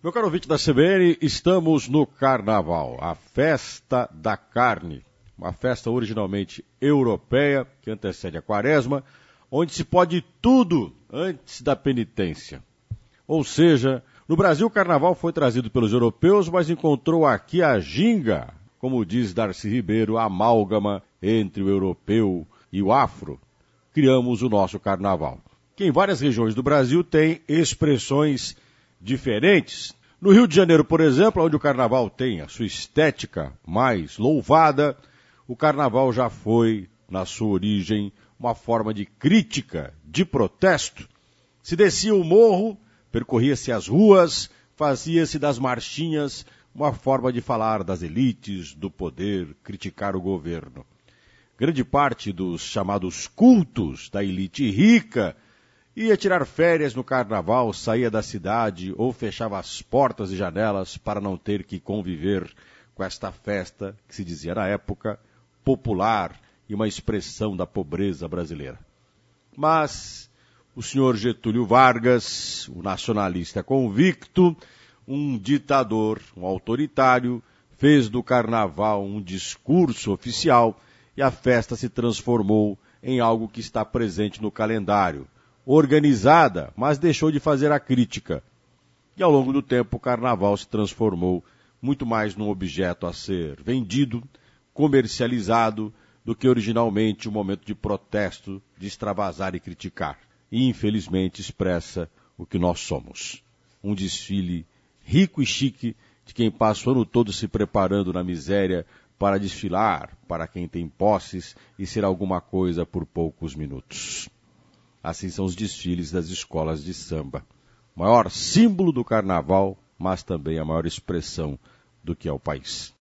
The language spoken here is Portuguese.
Meu caro ouvinte da CBN, estamos no Carnaval, a festa da carne, uma festa originalmente europeia, que antecede a Quaresma, onde se pode tudo antes da penitência. Ou seja, no Brasil o Carnaval foi trazido pelos europeus, mas encontrou aqui a ginga, como diz Darcy Ribeiro, a amálgama entre o europeu e o afro. Criamos o nosso Carnaval, que em várias regiões do Brasil tem expressões diferentes. No Rio de Janeiro, por exemplo, onde o Carnaval tem a sua estética mais louvada, o Carnaval já foi, na sua origem, uma forma de crítica, de protesto. Se descia o morro, percorria-se as ruas, fazia-se das marchinhas uma forma de falar das elites, do poder, criticar o governo. Grande parte dos chamados cultos da elite rica ia tirar férias no Carnaval, saía da cidade ou fechava as portas e janelas para não ter que conviver com esta festa, que se dizia na época, popular e uma expressão da pobreza brasileira. Mas o senhor Getúlio Vargas, o nacionalista convicto, um ditador, um autoritário, fez do Carnaval um discurso oficial e a festa se transformou em algo que está presente no calendário. Organizada, mas deixou de fazer a crítica. E ao longo do tempo o Carnaval se transformou muito mais num objeto a ser vendido, comercializado, do que originalmente um momento de protesto, de extravasar e criticar. E infelizmente expressa o que nós somos. Um desfile rico e chique de quem passa o ano todo se preparando na miséria para desfilar para quem tem posses e ser alguma coisa por poucos minutos. Assim são os desfiles das escolas de samba. O maior símbolo do Carnaval, mas também a maior expressão do que é o país.